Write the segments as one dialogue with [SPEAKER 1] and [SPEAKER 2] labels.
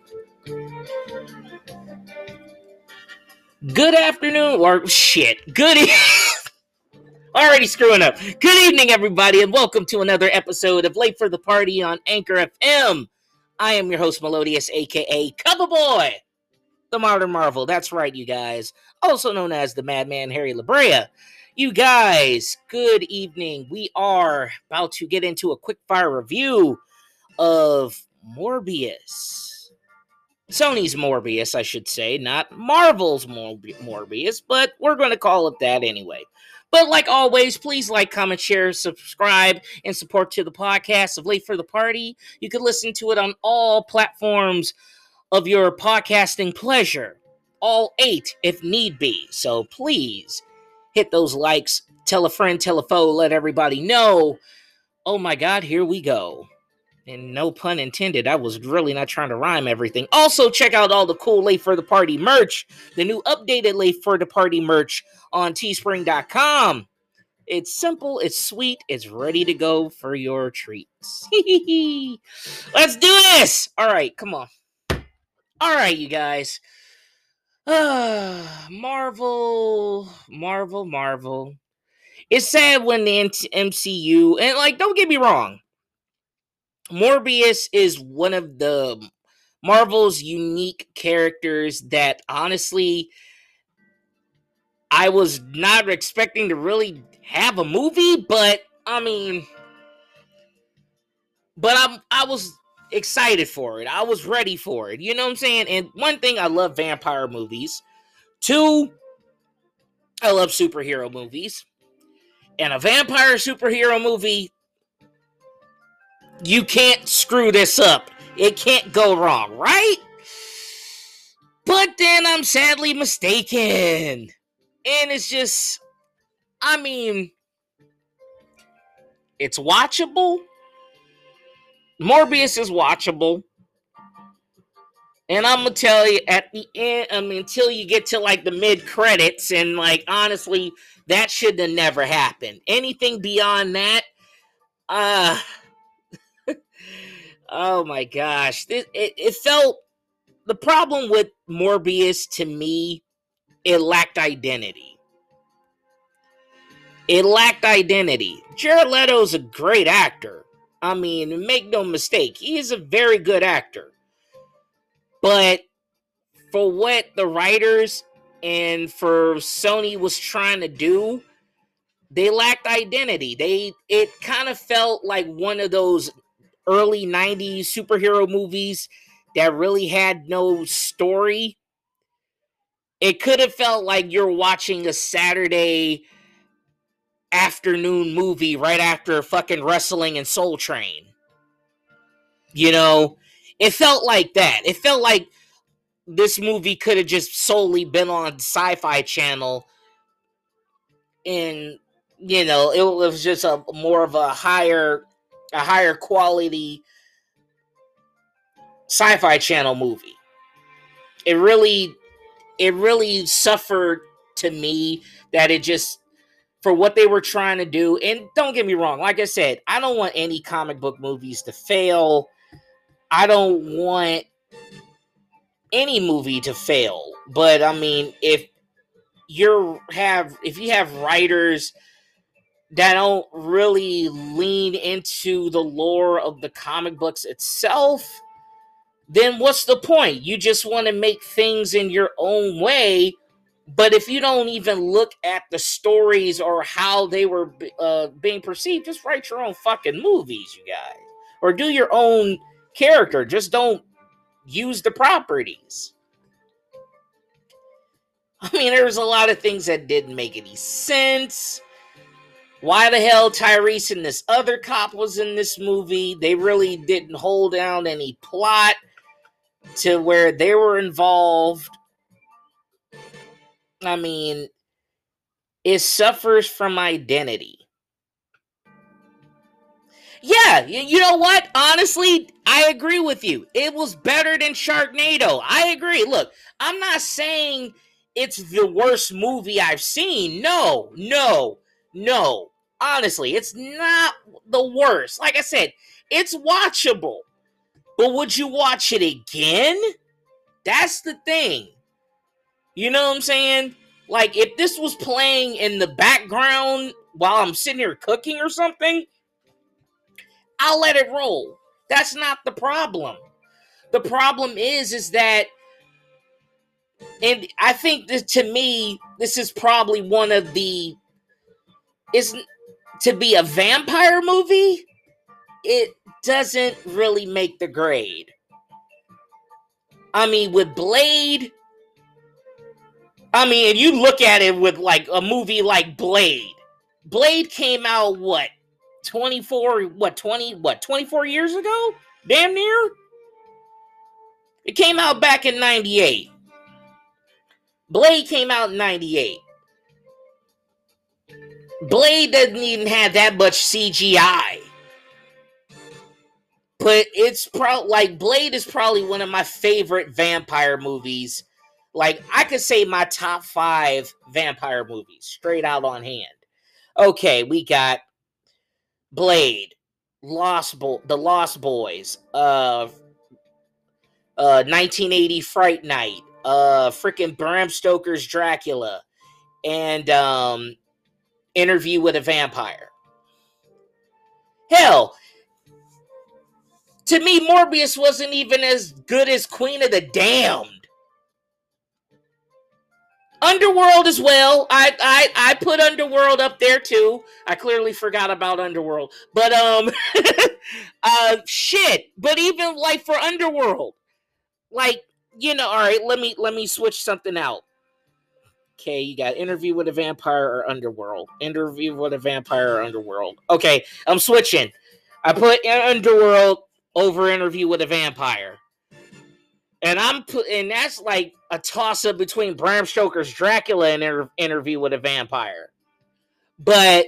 [SPEAKER 1] Good afternoon, or shit, already screwing up. Good evening, everybody, and welcome to another episode of Late for the Party on Anchor FM. I am your host, Melodious, aka Coverboy, the Modern Marvel. That's right, you guys. Also known as the Madman Harry LaBrea. You guys, good evening. We are about to get into a quick fire review of Morbius. Sony's Morbius, I should say, not Marvel's Morbius, but we're going to call it that anyway. But like always, please like, comment, share, subscribe, and support to the podcast of Late for the Party. You can listen to it on all platforms of your podcasting pleasure. All 8 if need be. So please hit those likes, tell a friend, tell a foe, let everybody know. Oh my God, here we go. And no pun intended, I was really not trying to rhyme everything. Also, check out all the cool Late for the Party merch. The new updated Late for the Party merch on teespring.com. It's simple, it's sweet, it's ready to go for your treats. Let's do this! Alright, come on. Alright, you guys. Marvel. It's sad when the MCU, and don't get me wrong, Morbius is one of the Marvel's unique characters that honestly I was not expecting to really have a movie, but I was excited for it. I was ready for it. You know what I'm saying? And one thing, I love vampire movies. 2, I love superhero movies. And a vampire superhero movie, you can't screw this up. It can't go wrong, right? But then I'm sadly mistaken. And it's just, it's watchable. Morbius is watchable. And I'm going to tell you at the end, until you get to the mid-credits, and honestly, that should have never happened. Anything beyond that, oh my gosh. It felt, the problem with Morbius to me, it lacked identity. Jared Leto's a great actor. Make no mistake, he is a very good actor. But for what the writers and for Sony was trying to do, they lacked identity. It kind of felt like one of those early 90s superhero movies that really had no story. It could have felt like you're watching a Saturday afternoon movie right after fucking wrestling and Soul Train. You know, it felt like that. It felt like this movie could have just solely been on Sci-Fi Channel, and it was just a more of a higher quality Sci-Fi Channel movie. It really suffered to me that it just, for what they were trying to do. And don't get me wrong, like I said, I don't want any comic book movies to fail. I don't want any movie to fail. But if you have writers that don't really lean into the lore of the comic books itself, then what's the point? You just want to make things in your own way. But if you don't even look at the stories or how they were being perceived, just write your own fucking movies, you guys. Or do your own character. Just don't use the properties. There's a lot of things that didn't make any sense. Why the hell Tyrese and this other cop was in this movie? They really didn't hold down any plot to where they were involved. It suffers from identity. Yeah, you know what? Honestly, I agree with you. It was better than Sharknado. I agree. Look, I'm not saying it's the worst movie I've seen. No. Honestly, it's not the worst. Like I said, it's watchable. But would you watch it again? That's the thing. You know what I'm saying? Like, if this was playing in the background while I'm sitting here cooking or something, I'll let it roll. That's not the problem. The problem is that, and I think this, to me, this is probably one of the, is to be a vampire movie, it doesn't really make the grade. I mean, with Blade, I mean, and you look at it with like a movie like Blade. Blade came out, 24 years ago? Damn near? It came out back in 98. Blade came out in 98. Blade doesn't even have that much CGI. But it's like Blade is probably one of my favorite vampire movies. Like, I could say my top 5 vampire movies straight out on hand. Okay, we got Blade, The Lost Boys, 1980 Fright Night, freaking Bram Stoker's Dracula, and Interview with a Vampire. Hell, to me, Morbius wasn't even as good as Queen of the Damned. Underworld as well. I put Underworld up there too. I clearly forgot about Underworld. But shit. But even like for Underworld, like, you know, all right, let me switch something out. Okay, you got Interview with a Vampire or Underworld. Interview with a Vampire or Underworld. Okay, I'm switching. I put Underworld over Interview with a Vampire. And that's like a toss-up between Bram Stoker's Dracula and Interview with a Vampire. But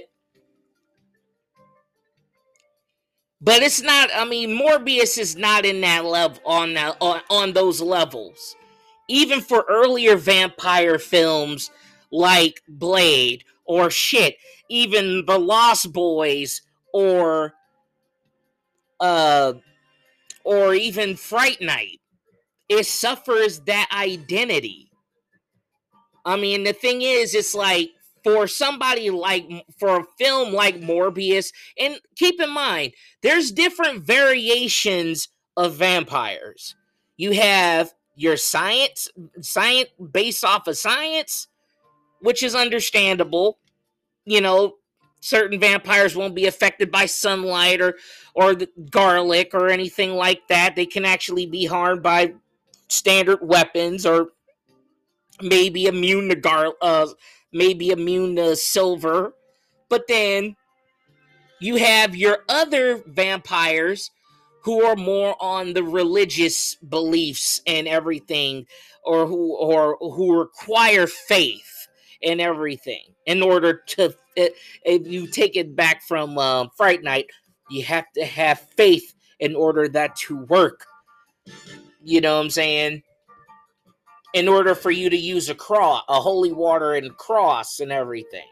[SPEAKER 1] it's not, I mean, Morbius is not in that level, on those levels. Even for earlier vampire films like Blade or shit, even The Lost Boys or even Fright Night, it suffers that identity. I mean, the thing is, it's like, for a film like Morbius, and keep in mind, there's different variations of vampires. You have your science based off of science, which is understandable. You know, certain vampires won't be affected by sunlight or the garlic or anything like that. They can actually be harmed by standard weapons, or maybe immune to silver. But then you have your other vampires who are more on the religious beliefs and everything, or who require faith and everything in order to. If you take it back from Fright Night, you have to have faith in order that to work. You know what I'm saying? In order for you to use a holy water and cross and everything.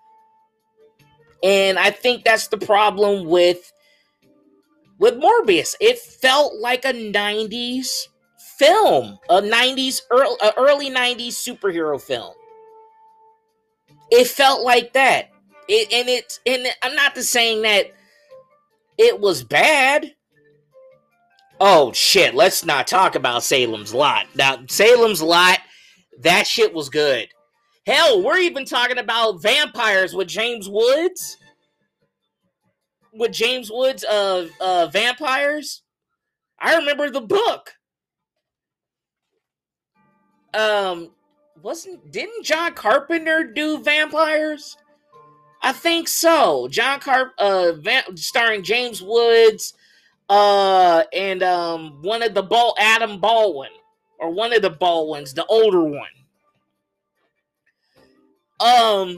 [SPEAKER 1] And I think that's the problem with Morbius. It felt like a 90s film, early 90s superhero film. It felt like that. And I'm not saying that it was bad. Oh, shit, let's not talk about Salem's Lot. Now, Salem's Lot, that shit was good. Hell, we're even talking about vampires with James Woods. With James Woods' vampires. I remember the book. Didn't John Carpenter do vampires? I think so. Starring James Woods, and one of the Adam Baldwin, or one of the Baldwins, the older one. And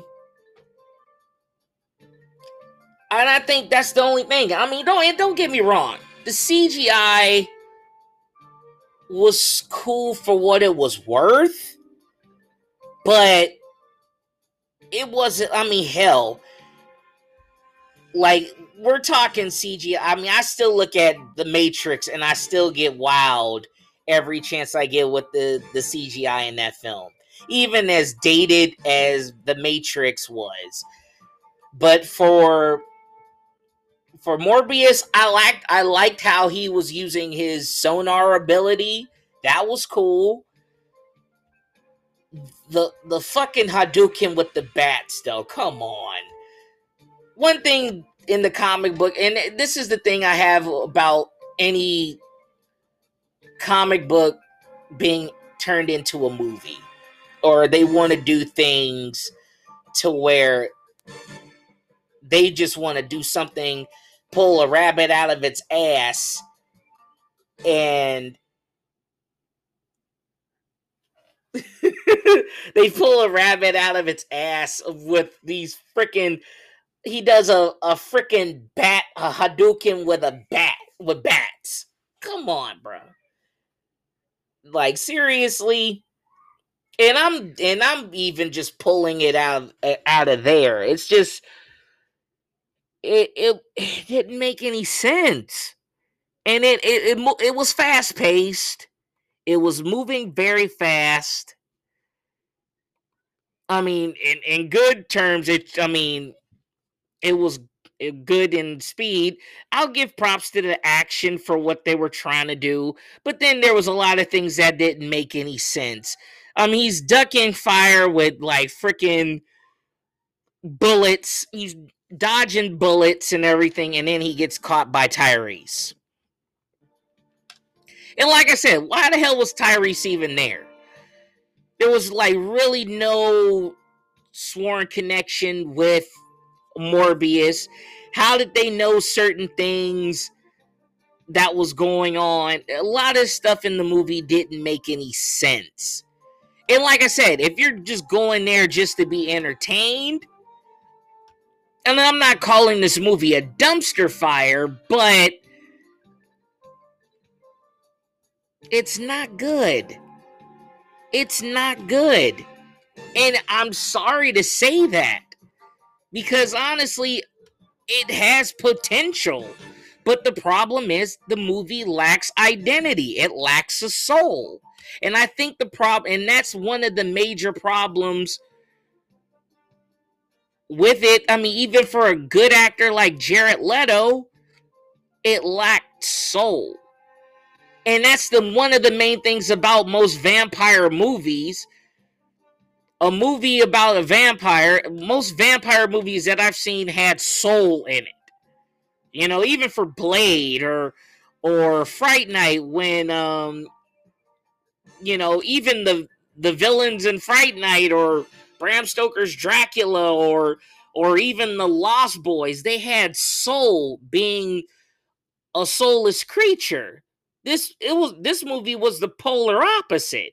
[SPEAKER 1] I think that's the only thing. I mean, don't get me wrong. The CGI was cool for what it was worth, but it wasn't. I mean, hell, like, we're talking CGI. I mean, I still look at The Matrix and I still get wowed every chance I get with the CGI in that film. Even as dated as The Matrix was. But for Morbius, I liked how he was using his sonar ability. That was cool. The fucking Hadouken with the bats, though. Come on. One thing in the comic book, and this is the thing I have about any comic book being turned into a movie, or they want to do things to where they just want to do something, pull a rabbit out of its ass, and they pull a rabbit out of its ass with these freaking. He does a freaking bat, a Hadouken with a bat, with bats. Come on, bro. Like, seriously. And I'm even just pulling it out of there. It's just it didn't make any sense. And it was fast paced. It was moving very fast. I mean, in good terms, it was good in speed. I'll give props to the action for what they were trying to do, but then there was a lot of things that didn't make any sense. He's ducking fire with like freaking bullets. He's dodging bullets and everything, and then he gets caught by Tyrese. And like I said, why the hell was Tyrese even there? There was like really no sworn connection with Morbius. How did they know certain things that was going on? A lot of stuff in the movie didn't make any sense. And like I said, if you're just going there just to be entertained, and I'm not calling this movie a dumpster fire, but it's not good. It's not good. And I'm sorry to say that, because honestly, it has potential. But the problem is the movie lacks identity. It lacks a soul. And I think and that's one of the major problems with it. I mean, even for a good actor like Jared Leto, it lacked soul. And that's one of the main things about most vampire movies. A movie about a vampire, most vampire movies that I've seen had soul in it. You know, even for Blade or Fright Night, when even the villains in Fright Night, or Bram Stoker's Dracula, or even the Lost Boys, they had soul, being a soulless creature. This movie was the polar opposite.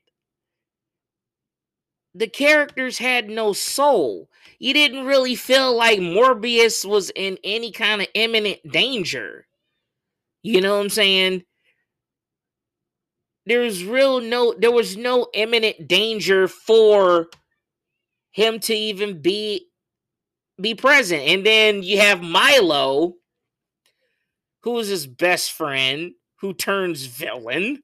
[SPEAKER 1] The characters had no soul. You didn't really feel like Morbius was in any kind of imminent danger. You know what I'm saying? There was no imminent danger for him to even be present. And then you have Milo, who is his best friend, who turns villain.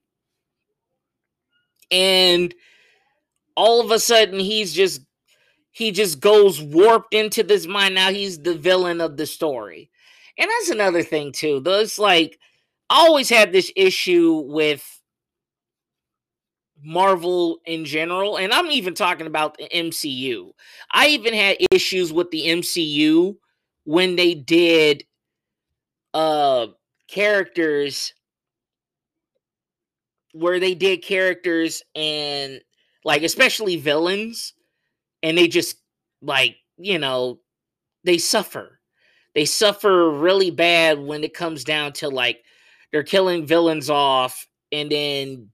[SPEAKER 1] And all of a sudden he just goes warped into this mind. Now he's the villain of the story. And that's another thing too. It's like, I always had this issue with Marvel in general, and I'm even talking about the MCU. I even had issues with the MCU when they did characters, where they did characters, and like, especially villains, and they just, like, they suffer. They suffer really bad when it comes down to, like, they're killing villains off, and then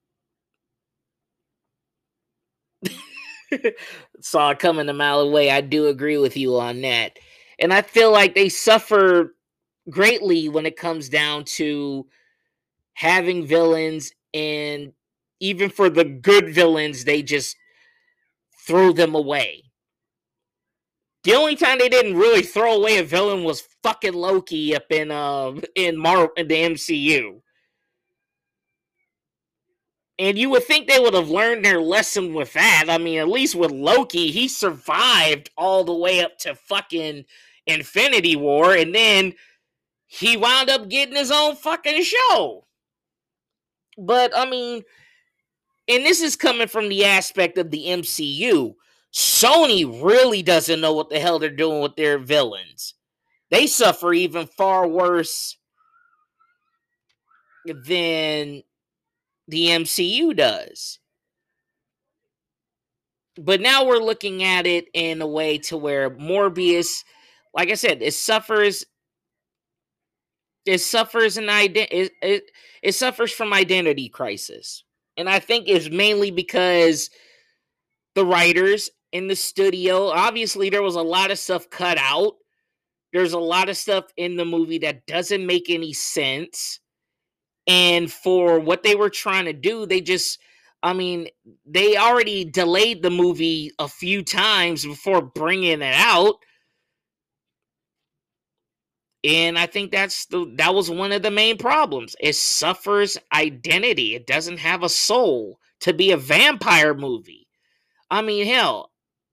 [SPEAKER 1] saw it coming a mile away. I do agree with you on that. And I feel like they suffer greatly when it comes down to having villains, and even for the good villains, they just throw them away. The only time they didn't really throw away a villain was fucking Loki up in the MCU. And you would think they would have learned their lesson with that. I mean, at least with Loki, he survived all the way up to fucking Infinity War, and then he wound up getting his own fucking show. But, I mean, and this is coming from the aspect of the MCU. Sony really doesn't know what the hell they're doing with their villains. They suffer even far worse than the MCU does. But now we're looking at it in a way to where Morbius, like I said, it suffers it suffers from identity crisis. And I think it's mainly because the writers in the studio, obviously there was a lot of stuff cut out. There's a lot of stuff in the movie that doesn't make any sense. And for what they were trying to do, they already delayed the movie a few times before bringing it out. And I think that was one of the main problems. It suffers identity. It doesn't have a soul to be a vampire movie. I mean, hell,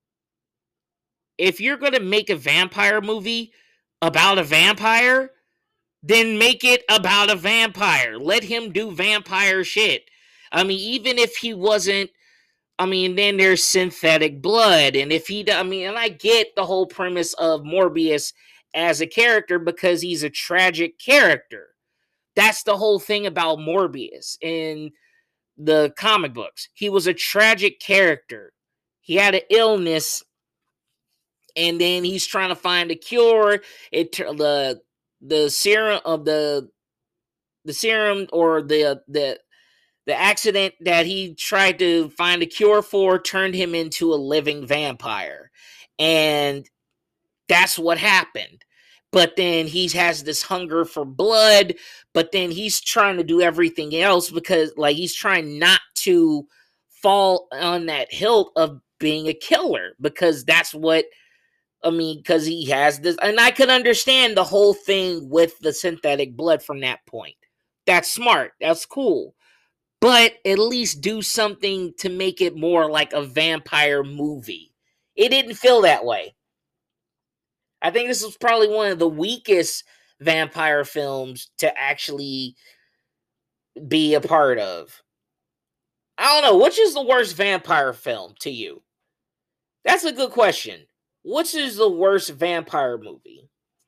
[SPEAKER 1] if you're going to make a vampire movie about a vampire, then make it about a vampire. Let him do vampire shit. I mean, even if he wasn't, then there's synthetic blood. And and I get the whole premise of Morbius as a character because he's a tragic character. That's the whole thing about Morbius in the comic books. He was a tragic character. He had an illness, and then he's trying to find a cure. The serum of the serum or the accident that he tried to find a cure for turned him into a living vampire. And that's what happened. But then he has this hunger for blood, but then he's trying to do everything else because, like, he's trying not to fall on that hilt of being a killer because that's what, because he has this, and I could understand the whole thing with the synthetic blood from that point. That's smart. That's cool. But at least do something to make it more like a vampire movie. It didn't feel that way. I think this was probably one of the weakest vampire films to actually be a part of. I don't know. Which is the worst vampire film to you? That's a good question. Which is the worst vampire movie?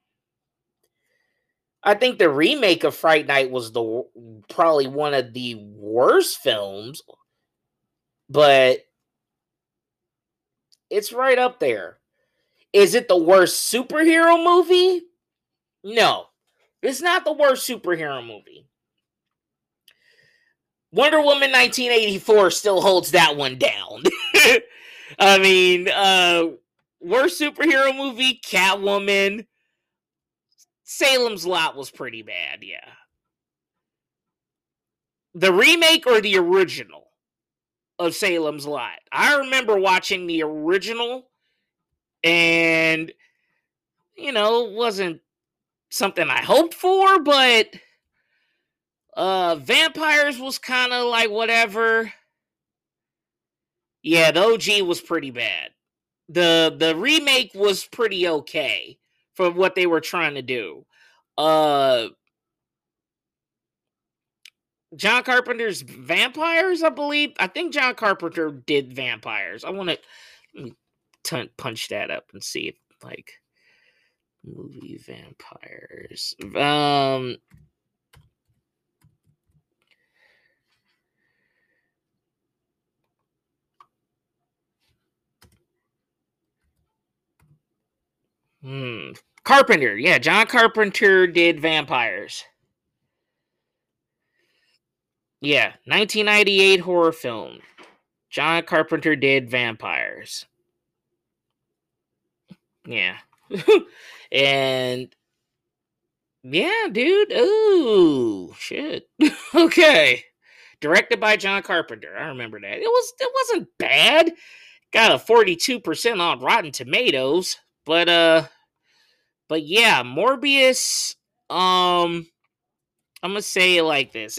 [SPEAKER 1] I think the remake of Fright Night was probably one of the worst films, but it's right up there. Is it the worst superhero movie? No, it's not the worst superhero movie. Wonder Woman 1984 still holds that one down. Worst superhero movie, Catwoman. Salem's Lot was pretty bad, yeah. The remake or the original of Salem's Lot? I remember watching the original, and, it wasn't something I hoped for, but Vampires was kind of like whatever. Yeah, the OG was pretty bad. The remake was pretty okay for what they were trying to do. John Carpenter's Vampires, I believe. I think John Carpenter did Vampires. Let me punch that up and see if, like, movie Vampires. Carpenter. Yeah, John Carpenter did Vampires. Yeah, 1998 horror film. John Carpenter did Vampires. Yeah. And yeah, dude. Ooh, shit. Okay. Directed by John Carpenter. I remember that. It wasn't bad. Got a 42% on Rotten Tomatoes. but yeah, Morbius, I'm gonna say it like this.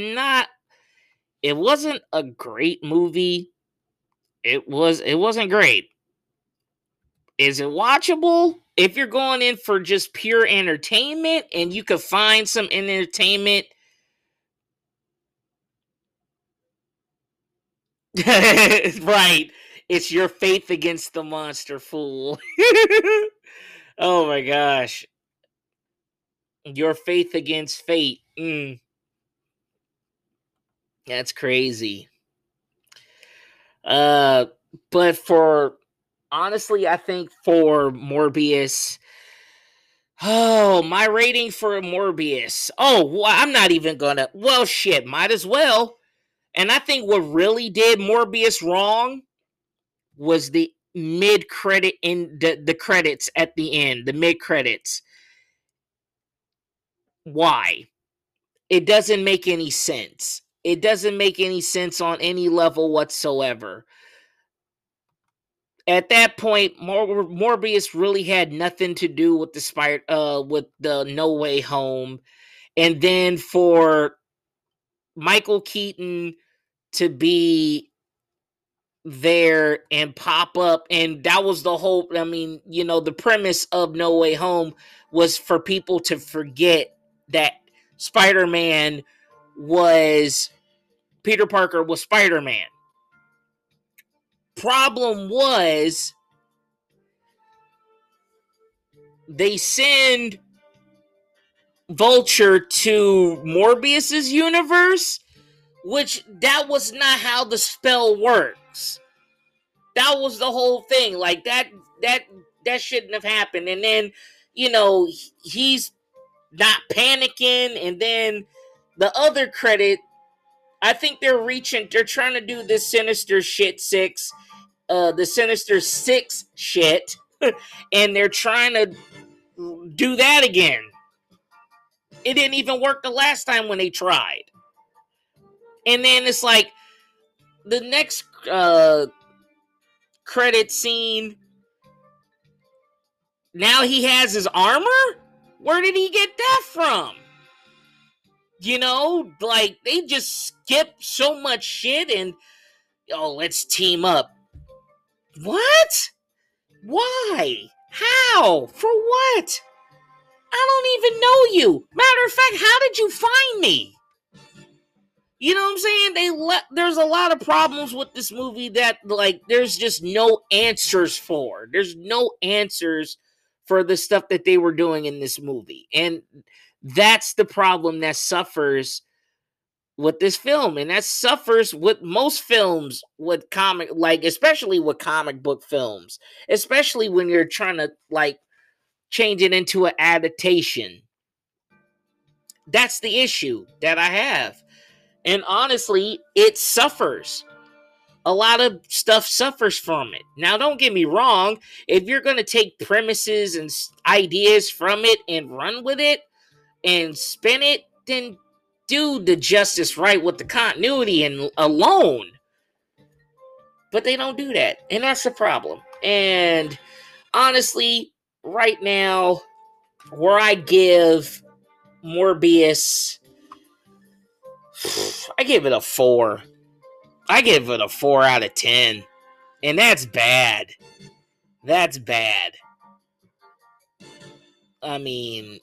[SPEAKER 1] It wasn't a great movie. It wasn't great. Is it watchable? If you're going in for just pure entertainment and you could find some entertainment. Right. It's your faith against the monster, fool. Oh my gosh. Your faith against fate. That's crazy. Uh but for honestly, I think for Morbius, oh, my rating for Morbius. Oh, well, I'm not even gonna. Well, shit, might as well. And I think what really did Morbius wrong was the mid credit in the credits at the end, the mid credits. Why? It doesn't make any sense. It doesn't make any sense on any level whatsoever. At that point, Morbius really had nothing to do with with the No Way Home. And then for Michael Keaton to be there and pop up, and that was the whole, I mean, the premise of No Way Home was for people to forget that Spider-Man was Peter Parker was Spider-Man. Problem was they send Vulture to Morbius's universe, which that was not how the spell works. That was the whole thing. Like that shouldn't have happened. And then, he's not panicking. And then the other credit, I think they're trying to do this Sinister Six, the Sinister Six shit. And they're trying to do that again. It didn't even work the last time when they tried. And then it's like the next credit scene. Now he has his armor? Where did he get that from? Like they just skip so much shit and let's team up. What? Why? How? For what? I don't even know you. Matter of fact, how did you find me? You know what I'm saying? There's a lot of problems with this movie that like there's just no answers for. There's no answers for the stuff that they were doing in this movie. And that's the problem that suffers with this film. And that suffers with most films with especially with comic book films, especially when you're trying to like change it into an adaptation. That's the issue that I have. And honestly, it suffers. A lot of stuff suffers from it. Now, don't get me wrong. If you're going to take premises and ideas from it and run with it and spin it, then do the justice right with the continuity and alone. But they don't do that. And that's the problem. And honestly, right now, where I give Morbius, I give it a 4. I give it a 4 out of 10. And that's bad. That's bad. I mean,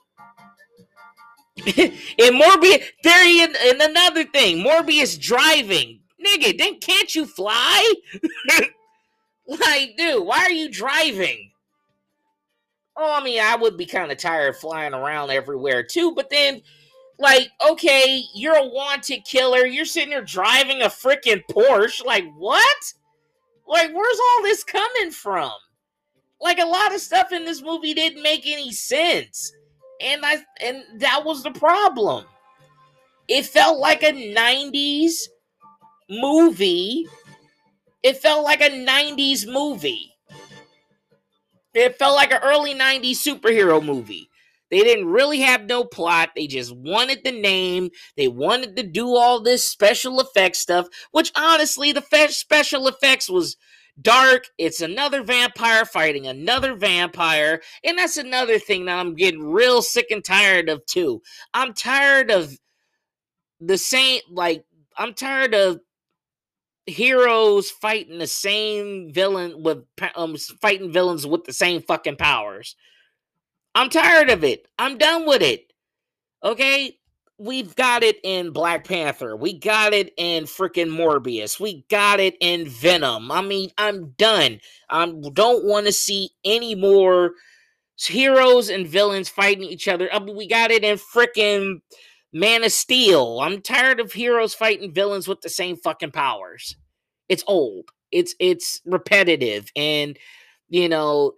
[SPEAKER 1] in Morbius, and another thing, Morbius driving. Nigga, then can't you fly? Like, dude, why are you driving? Oh, I mean, I would be kind of tired flying around everywhere too, but then, like, okay, you're a wanted killer. You're sitting there driving a freaking Porsche. Like, what? Like, where's all this coming from? Like, a lot of stuff in this movie didn't make any sense. And that was the problem. It felt like a 90s movie. It felt like a 90s movie. It felt like an early 90s superhero movie. They didn't really have no plot. They just wanted the name. They wanted to do all this special effects stuff, which honestly, the special effects was Dark, it's another vampire fighting another vampire. And that's another thing that I'm getting real sick and tired of, too. I'm tired of the same, like, I'm tired of heroes fighting the same villain with fighting villains with the same fucking powers. I'm tired of it. I'm done with it. Okay? We've got it in Black Panther. We got it in freaking Morbius. We got it in Venom. I mean, I'm done. I don't want to see any more heroes and villains fighting each other. I mean, we got it in freaking Man of Steel. I'm tired of heroes fighting villains with the same fucking powers. It's old. It's repetitive, and you know,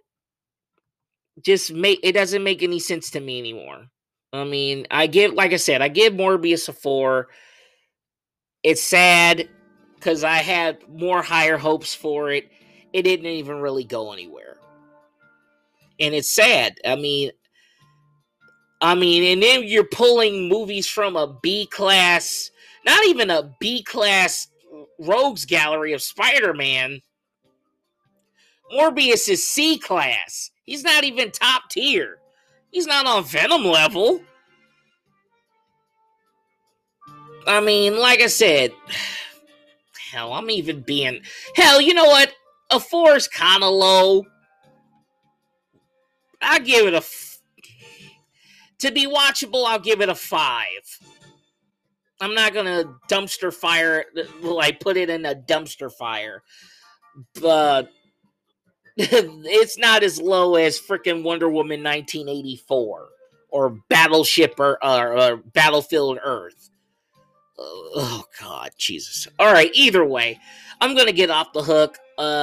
[SPEAKER 1] it doesn't make any sense to me anymore. I mean, like I said, I give Morbius a 4. It's sad because I had more higher hopes for it. It didn't even really go anywhere. And it's sad. I mean, and then you're pulling movies from a B class, not even a B class rogues gallery of Spider-Man. Morbius is C class. He's not even top tier. He's not on Venom level. I mean, like I said, hell, you know what? A 4 is kind of low. I'll give it to be watchable, I'll give it a 5. I'm not gonna dumpster fire, like put it in a dumpster fire, but it's not as low as freaking Wonder Woman 1984 or Battleship or Battlefield Earth. Oh God, Jesus! All right, either way, I'm gonna get off the hook.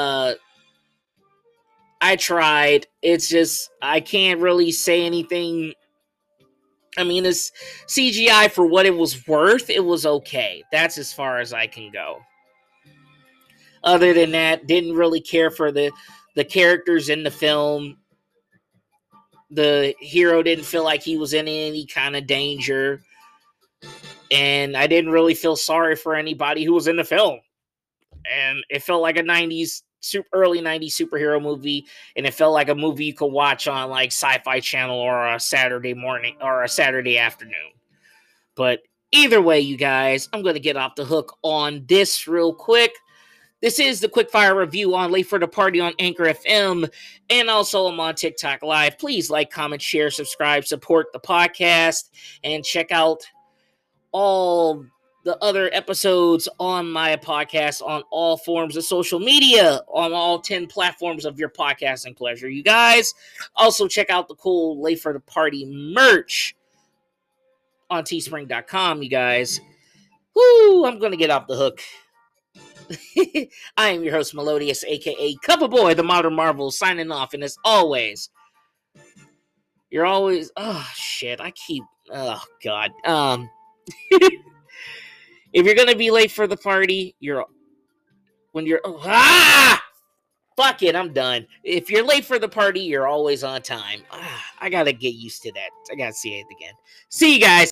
[SPEAKER 1] I tried. It's just I can't really say anything. I mean, it's CGI for what it was worth. It was okay. That's as far as I can go. Other than that, didn't really care for the characters in the film. The hero didn't feel like he was in any kind of danger. And I didn't really feel sorry for anybody who was in the film. And it felt like a early 90s superhero movie. And it felt like a movie you could watch on like Sci-Fi Channel or a Saturday morning or a Saturday afternoon. But either way, you guys, I'm going to get off the hook on this real quick. This is the Quickfire Review on Late for the Party on Anchor FM, and also I'm on TikTok Live. Please like, comment, share, subscribe, support the podcast, and check out all the other episodes on my podcast on all forms of social media, on all 10 platforms of your podcasting pleasure. You guys also check out the cool Late for the Party merch on teespring.com, you guys. Woo, I'm going to get off the hook. I am your host, Melodious, a.k.a. Coverboy, the Modern Marvel, signing off. And as always, you're always... Oh, shit. Oh, God. If you're going to be late for the party, fuck it, I'm done. If you're late for the party, you're always on time. I got to get used to that. I got to see it again. See you guys.